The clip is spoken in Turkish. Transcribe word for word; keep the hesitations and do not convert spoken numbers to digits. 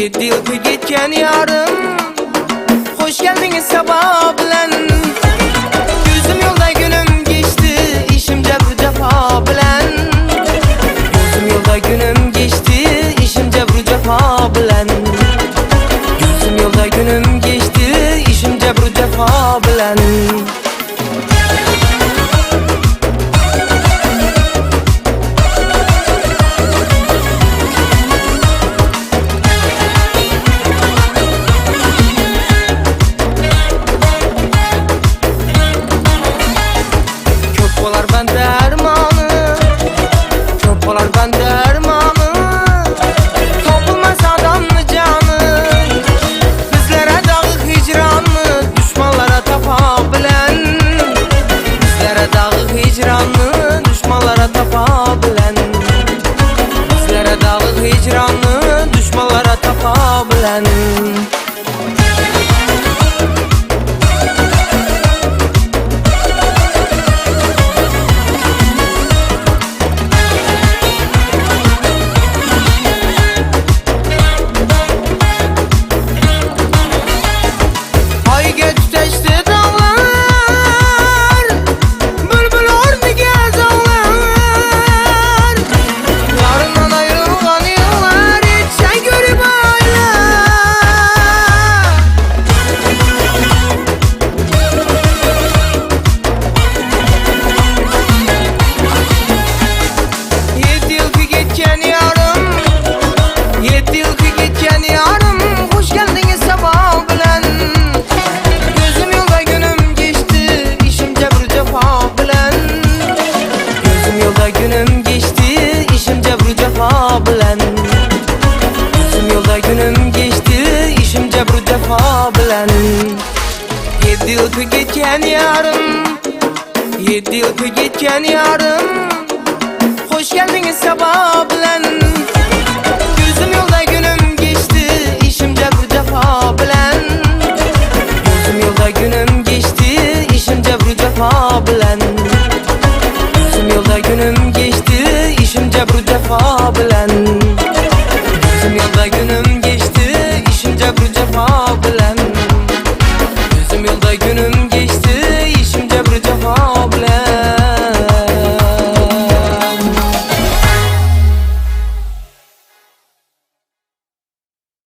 Yedi yıl ketken yarım, hoş geldiniz sabah bilen. Gözüm yolda günüm geçti, işim cebru cefa bilen. Gözüm yolda günüm geçti, işim cebru cefa bilen. Gözüm yolda günüm geçti, işim cebru cefa bilen. Düşmanlara tapa bilen, bizlere dağlık hicranı düşmanlara tapa bilen. Hayge tüteşti günüm geçti, işim cebru cefa bilen. Gözüm yolda günüm geçti, işim cebru cefa bilen. Yedi yıl ketken yarım, yedi yıl ketken yarım, hoş geldiniz sabah bilen. Gözüm yolda günüm geçti, işim cebru cefa bilen. Gözüm yolda günüm geçti, işim cebru cefa bilen. Gözüm yolda günüm geçti, işim cebru cefa bilen.